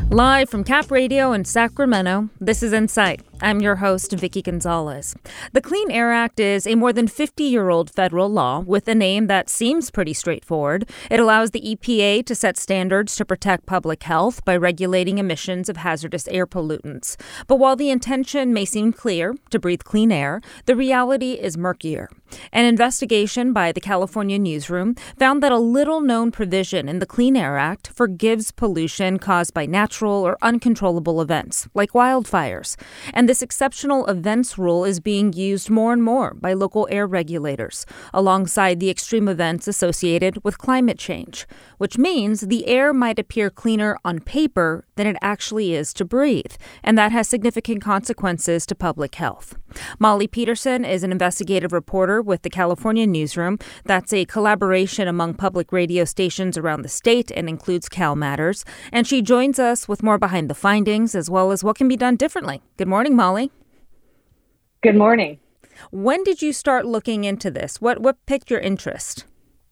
Live from Cap Radio in Sacramento, this is Insight. I'm your host, Vicky Gonzalez. The Clean Air Act is a more than 50-year-old federal law with a name that seems pretty straightforward. It allows the EPA to set standards to protect public health by regulating emissions of hazardous air pollutants. But while the intention may seem clear, to breathe clean air, the reality is murkier. An investigation by the California Newsroom found that a little-known provision in the Clean Air Act forgives pollution caused by natural or uncontrollable events, like wildfires. And this exceptional events rule is being used more and more by local air regulators, alongside the extreme events associated with climate change, which means the air might appear cleaner on paper than it actually is to breathe, and that has significant consequences to public health. Molly Peterson is an investigative reporter with the California Newsroom. That's a collaboration among public radio stations around the state and includes Cal Matters. And she joins us with more behind the findings as well as what can be done differently. Good morning, Molly. Good morning. When did you start looking into this? What piqued your interest?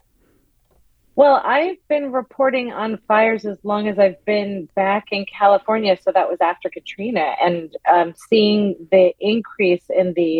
Well, I've been reporting on fires as long as I've been back in California. So that was after Katrina, and seeing the increase in the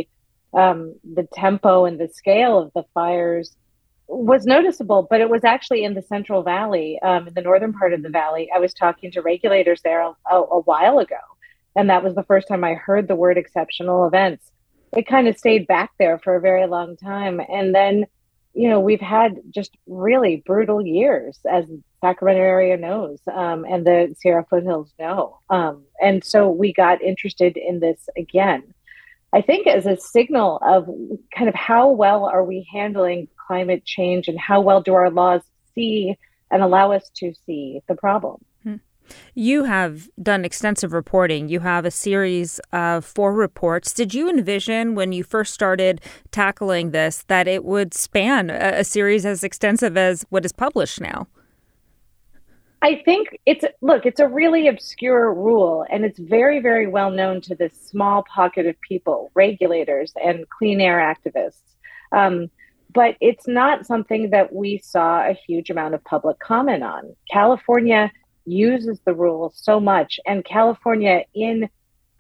tempo and the scale of the fires was noticeable. But it was actually in the Central Valley, in the northern part of the valley. I was talking to regulators there a while ago, and that was the first time I heard the word exceptional events. It kind of stayed back there for a very long time, and then we've had just really brutal years, as the Sacramento area knows, and the Sierra foothills know. And so we got interested in this again, I think as a signal of kind of how well are we handling climate change and how well do our laws see and allow us to see the problem. You have done extensive reporting. You have a series of 4 reports. Did you envision when you first started tackling this that it would span a series as extensive as what is published now? I think it's a really obscure rule, and it's very, very well known to this small pocket of people, regulators and clean air activists. But it's not something that we saw a huge amount of public comment on. California uses the rule so much, and California in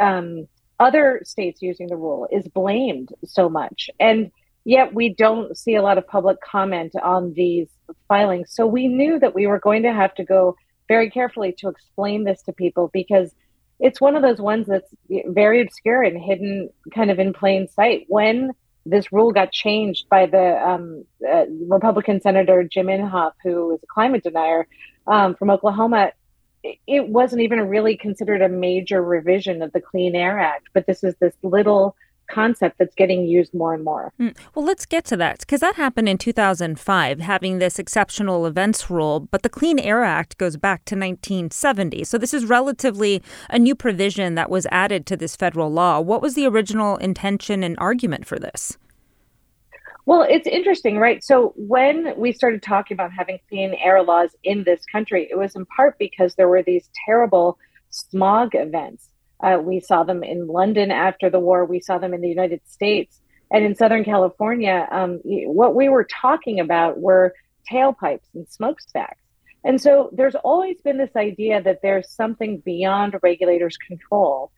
other states using the rule is blamed so much. And yet we don't see a lot of public comment on these filings. So we knew that we were going to have to go very carefully to explain this to people, because it's one of those ones that's very obscure and hidden kind of in plain sight. When this rule got changed by the Republican Senator Jim Inhofe, who is a climate denier from Oklahoma, it wasn't even really considered a major revision of the Clean Air Act. But this is this little concept that's getting used more and more. Well, let's get to that, because that happened in 2005, having this exceptional events rule. But the Clean Air Act goes back to 1970. So this is relatively a new provision that was added to this federal law. What was the original intention and argument for this? Well, it's interesting, right? So when we started talking about having clean air laws in this country, it was in part because there were these terrible smog events. We saw them in London after the war. We saw them in the United States. And in Southern California, what we were talking about were tailpipes and smokestacks. And so there's always been this idea that there's something beyond regulators' control.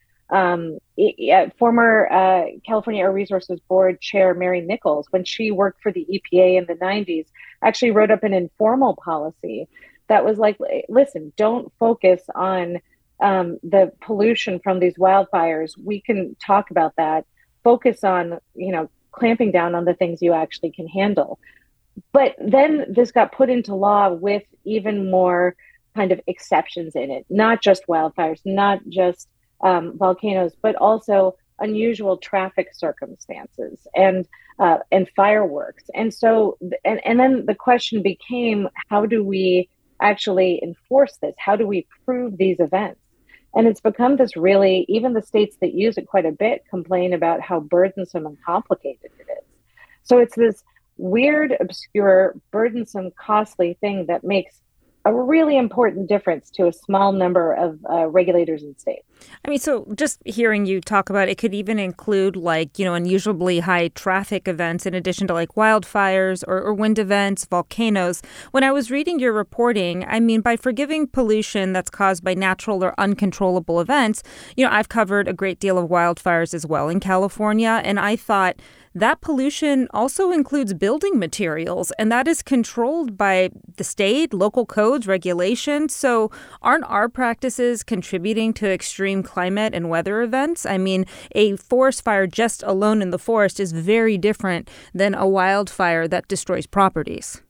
Former California Air Resources Board Chair Mary Nichols, when she worked for the EPA in the 90s, actually wrote up an informal policy that was like, listen, don't focus on the pollution from these wildfires. We can talk about that. Focus on, clamping down on the things you actually can handle. But then this got put into law with even more kind of exceptions in it, not just wildfires, not just volcanoes, but also unusual traffic circumstances and fireworks. And so, and then the question became, how do we actually enforce this? How do we prove these events? And it's become this really, even the states that use it quite a bit complain about how burdensome and complicated it is. So it's this weird, obscure, burdensome, costly thing that makes a really important difference to a small number of regulators in states. I mean, so just hearing you talk about it could even include unusually high traffic events in addition to like wildfires or wind events, volcanoes. When I was reading your reporting, I mean, by forgiving pollution that's caused by natural or uncontrollable events, I've covered a great deal of wildfires as well in California. And I thought that pollution also includes building materials, and that is controlled by the state, local codes, regulations. So aren't our practices contributing to extreme climate and weather events? I mean, a forest fire just alone in the forest is very different than a wildfire that destroys properties.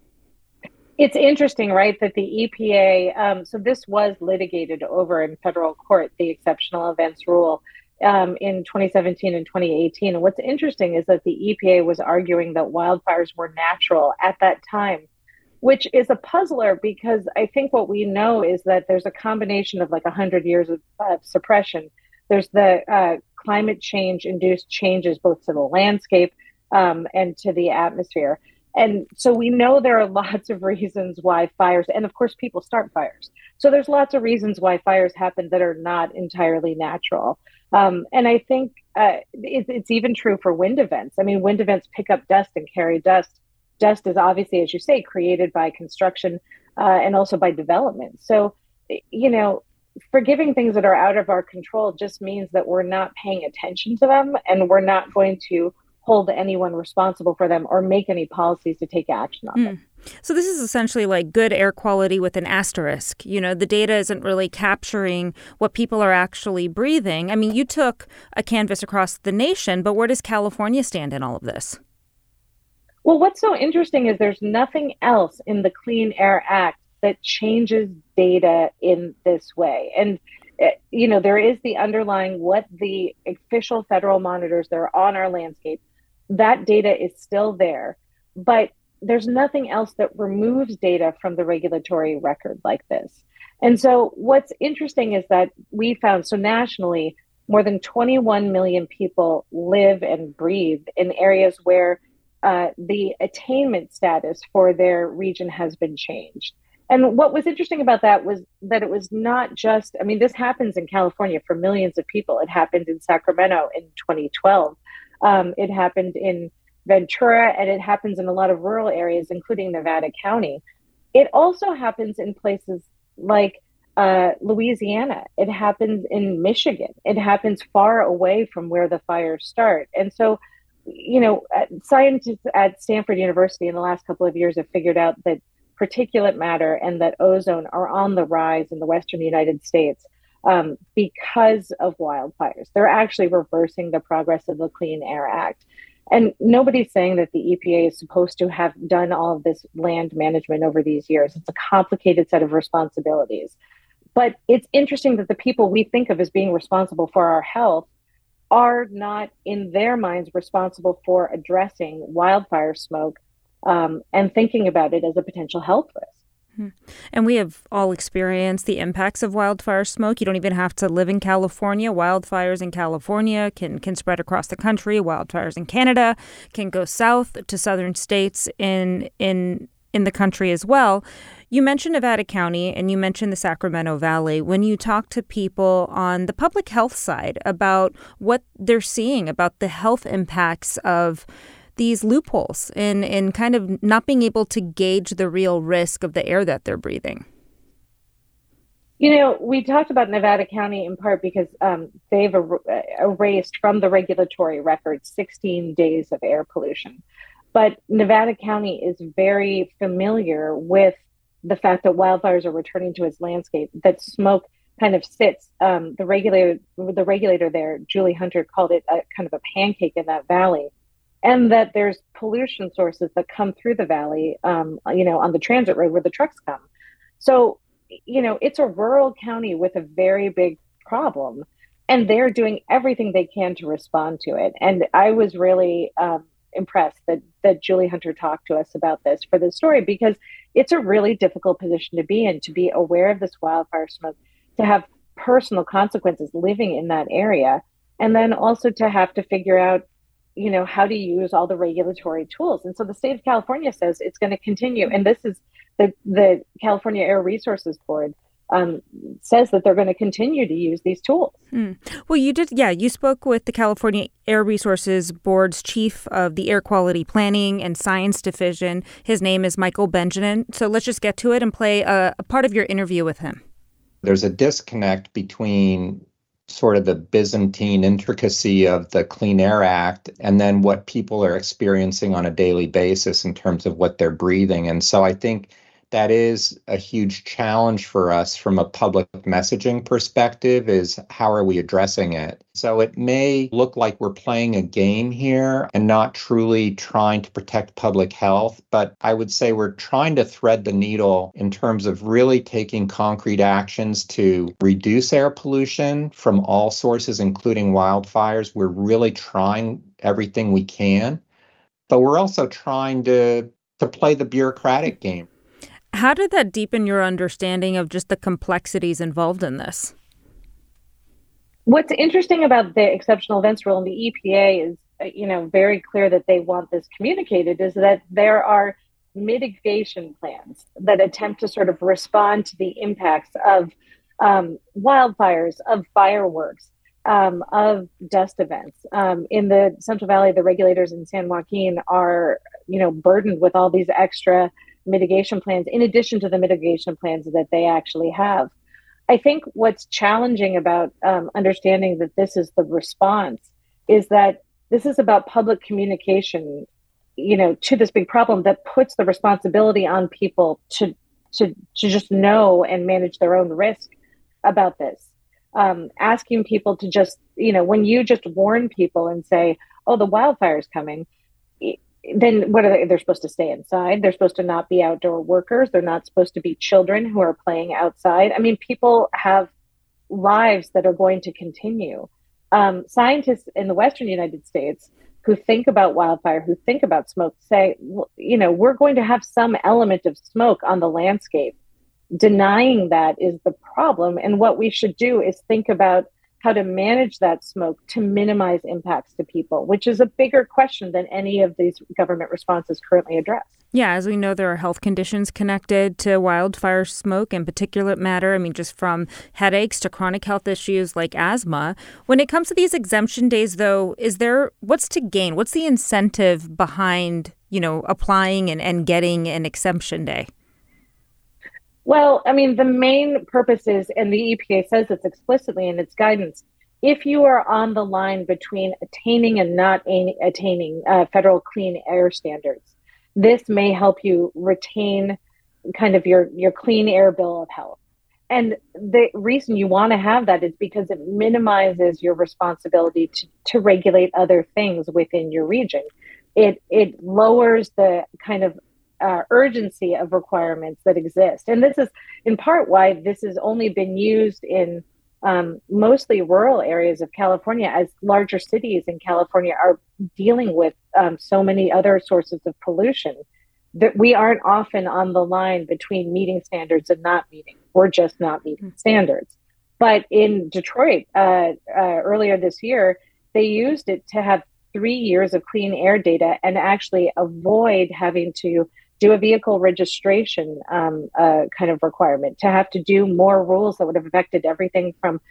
It's interesting, right, that the EPA, so this was litigated over in federal court, the exceptional events rule. In 2017 and 2018. And what's interesting is that the EPA was arguing that wildfires were natural at that time, which is a puzzler because I think what we know is that there's a combination of like 100 years of suppression. There's the climate change induced changes both to the landscape and to the atmosphere. And so we know there are lots of reasons why fires, and of course people start fires. So there's lots of reasons why fires happen that are not entirely natural. And I think it's even true for wind events. I mean, wind events pick up dust and carry dust. Dust is obviously, as you say, created by construction and also by development. So, forgiving things that are out of our control just means that we're not paying attention to them and we're not going to hold anyone responsible for them or make any policies to take action on them. So this is essentially like good air quality with an asterisk. The data isn't really capturing what people are actually breathing. I mean, you took a canvas across the nation, but where does California stand in all of this? Well, what's so interesting is there's nothing else in the Clean Air Act that changes data in this way. And, there is the underlying what the official federal monitors that are on our landscape, that data is still there. But there's nothing else that removes data from the regulatory record like this. And so what's interesting is that we found, so nationally, more than 21 million people live and breathe in areas where the attainment status for their region has been changed. And what was interesting about that was that it was not just, I mean, this happens in California for millions of people. It happened in Sacramento in 2012. It happened in Ventura, and it happens in a lot of rural areas, including Nevada County. It also happens in places like Louisiana. It happens in Michigan. It happens far away from where the fires start. And so, scientists at Stanford University in the last couple of years have figured out that particulate matter and that ozone are on the rise in the Western United States because of wildfires. They're actually reversing the progress of the Clean Air Act. And nobody's saying that the EPA is supposed to have done all of this land management over these years. It's a complicated set of responsibilities. But it's interesting that the people we think of as being responsible for our health are not, in their minds, responsible for addressing wildfire smoke and thinking about it as a potential health risk. And we have all experienced the impacts of wildfire smoke. You don't even have to live in California. Wildfires in California can spread across the country. Wildfires in Canada can go south to southern states in the country as well. You mentioned Nevada County and you mentioned the Sacramento Valley. When you talk to people on the public health side about what they're seeing about the health impacts of these loopholes in kind of not being able to gauge the real risk of the air that they're breathing. We talked about Nevada County in part because they've erased from the regulatory record 16 days of air pollution. But Nevada County is very familiar with the fact that wildfires are returning to its landscape, that smoke kind of sits. The regulator there, Julie Hunter, called it a kind of a pancake in that valley. And that there's pollution sources that come through the valley, on the transit road where the trucks come. So, it's a rural county with a very big problem, and they're doing everything they can to respond to it. And I was really impressed that Julie Hunter talked to us about this for this story, because it's a really difficult position to be in, to be aware of this wildfire smoke, to have personal consequences living in that area, and then also to have to figure out how to use all the regulatory tools. And so the state of California says it's going to continue. And this is the California Air Resources Board says that they're going to continue to use these tools. Well, you spoke with the California Air Resources Board's chief of the Air Quality Planning and Science Division. His name is Michael Benjamin. So let's just get to it and play a part of your interview with him. There's a disconnect between sort of the Byzantine intricacy of the Clean Air Act and then what people are experiencing on a daily basis in terms of what they're breathing. And so I think that is a huge challenge for us from a public messaging perspective, is how are we addressing it? So it may look like we're playing a game here and not truly trying to protect public health, but I would say we're trying to thread the needle in terms of really taking concrete actions to reduce air pollution from all sources, including wildfires. We're really trying everything we can, but we're also trying to play the bureaucratic game. How did that deepen your understanding of just the complexities involved in this? What's interesting about the exceptional events rule and the EPA is, very clear that they want this communicated, is that there are mitigation plans that attempt to sort of respond to the impacts of wildfires, of fireworks, of dust events. In the Central Valley, the regulators in San Joaquin are, burdened with all these extra mitigation plans, in addition to the mitigation plans that they actually have. I think what's challenging about understanding that this is the response is that this is about public communication, to this big problem that puts the responsibility on people to just know and manage their own risk about this. Asking people to just, when you just warn people and say, oh, the wildfire's coming, then what are they? They're supposed to stay inside. They're supposed to not be outdoor workers. They're not supposed to be children who are playing outside. I mean, people have lives that are going to continue. Scientists in the Western United States who think about wildfire, who think about smoke, say, we're going to have some element of smoke on the landscape. Denying that is the problem. And what we should do is think about how to manage that smoke to minimize impacts to people, which is a bigger question than any of these government responses currently address. Yeah, as we know, there are health conditions connected to wildfire smoke and particulate matter. I mean, just from headaches to chronic health issues like asthma. When it comes to these exemption days, though, what's to gain? What's the incentive behind, applying and getting an exemption day? Well, I mean, the main purpose is, and the EPA says this explicitly in its guidance, if you are on the line between attaining and not attaining federal clean air standards, this may help you retain kind of your clean air bill of health. And the reason you want to have that is because it minimizes your responsibility to regulate other things within your region. It lowers the kind of urgency of requirements that exist. And this is in part why this has only been used in mostly rural areas of California, as larger cities in California are dealing with so many other sources of pollution that we aren't often on the line between meeting standards and not meeting. We're just not meeting standards. But in Detroit, earlier this year, they used it to have 3 years of clean air data and actually avoid having to do a vehicle registration kind of requirement, to have to do more rules that would have affected everything from,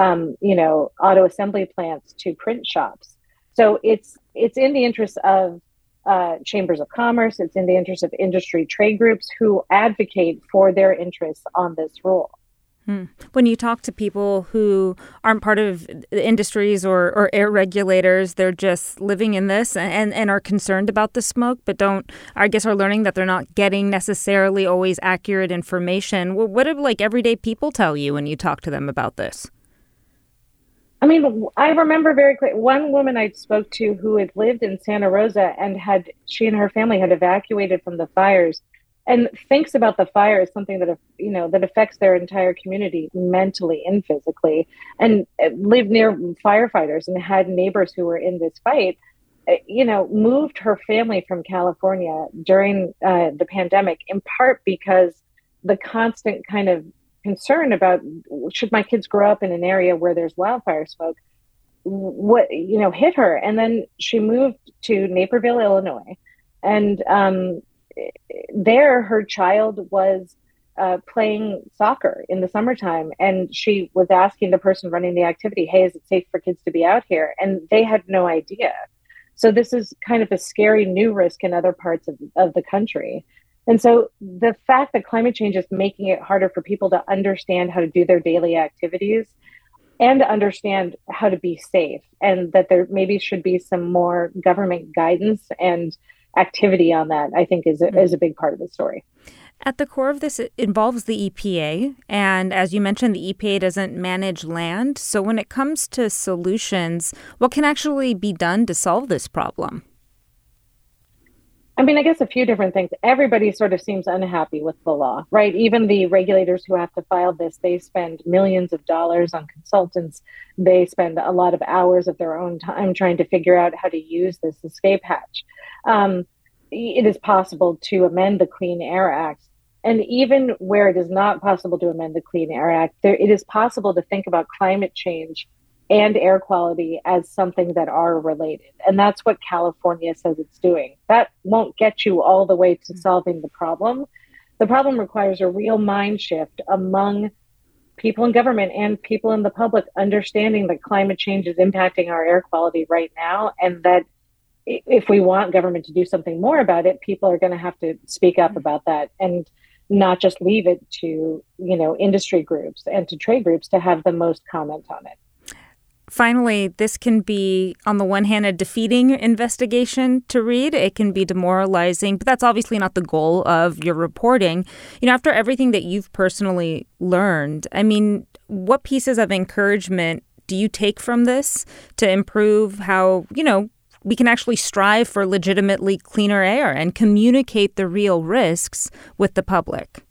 auto assembly plants to print shops. So it's in the interest of chambers of commerce. It's in the interest of industry trade groups who advocate for their interests on this rule. When you talk to people who aren't part of the industries or air regulators, they're just living in this and are concerned about the smoke, but are learning that they're not getting necessarily always accurate information. What do everyday people tell you when you talk to them about this? I mean, I remember very clearly one woman I spoke to who had lived in Santa Rosa and she and her family had evacuated from the fires, and thinks about the fire as something that, that affects their entire community mentally and physically, and lived near firefighters and had neighbors who were in this fight, moved her family from California during the pandemic, in part because the constant kind of concern about, should my kids grow up in an area where there's wildfire smoke, hit her. And then she moved to Naperville, Illinois. And there her child was playing soccer in the summertime, and she was asking the person running the activity, hey, is it safe for kids to be out here? And they had no idea. So this is kind of a scary new risk in other parts of the country. And so the fact that climate change is making it harder for people to understand how to do their daily activities and to understand how to be safe, and that there maybe should be some more government guidance and activity on that, I think is a big part of the story. At the core of this, it involves the EPA. And as you mentioned, the EPA doesn't manage land. So when it comes to solutions, what can actually be done to solve this problem? I mean, I guess a few different things. Everybody sort of seems unhappy with the law, right? Even the regulators who have to file this, they spend millions of dollars on consultants. They spend a lot of hours of their own time trying to figure out how to use this escape hatch. It is possible to amend the Clean Air Act. And even where it is not possible to amend the Clean Air Act, it is possible to think about climate change and air quality as something that are related. And that's what California says it's doing. That won't get you all the way to solving the problem. The problem requires a real mind shift among people in government and people in the public, understanding that climate change is impacting our air quality right now, and that if we want government to do something more about it, people are going to have to speak up about that and not just leave it to, industry groups and to trade groups to have the most comment on it. Finally, this can be, on the one hand, a defeating investigation to read. It can be demoralizing, but that's obviously not the goal of your reporting. After everything that you've personally learned, what pieces of encouragement do you take from this to improve how, we can actually strive for legitimately cleaner air and communicate the real risks with the public?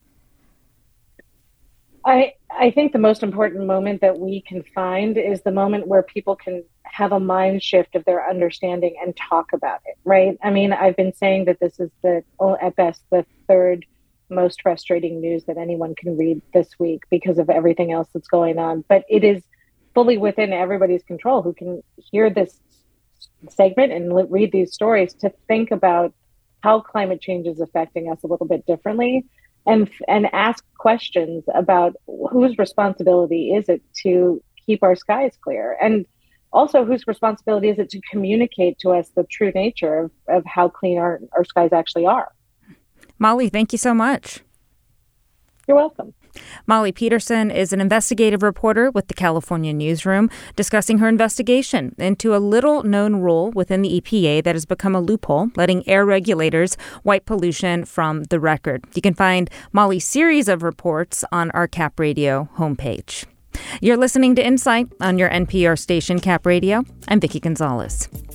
I think the most important moment that we can find is the moment where people can have a mind shift of their understanding and talk about it, right? I've been saying that this is at best the third most frustrating news that anyone can read this week because of everything else that's going on. But it is fully within everybody's control who can hear this segment and read these stories to think about how climate change is affecting us a little bit differently. And ask questions about whose responsibility is it to keep our skies clear? And also, whose responsibility is it to communicate to us the true nature of how clean our skies actually are? Molly, thank you so much. You're welcome. Molly Peterson is an investigative reporter with the California Newsroom, discussing her investigation into a little-known rule within the EPA that has become a loophole, letting air regulators wipe pollution from the record. You can find Molly's series of reports on our Cap Radio homepage. You're listening to Insight on your NPR station, Cap Radio. I'm Vicki Gonzalez.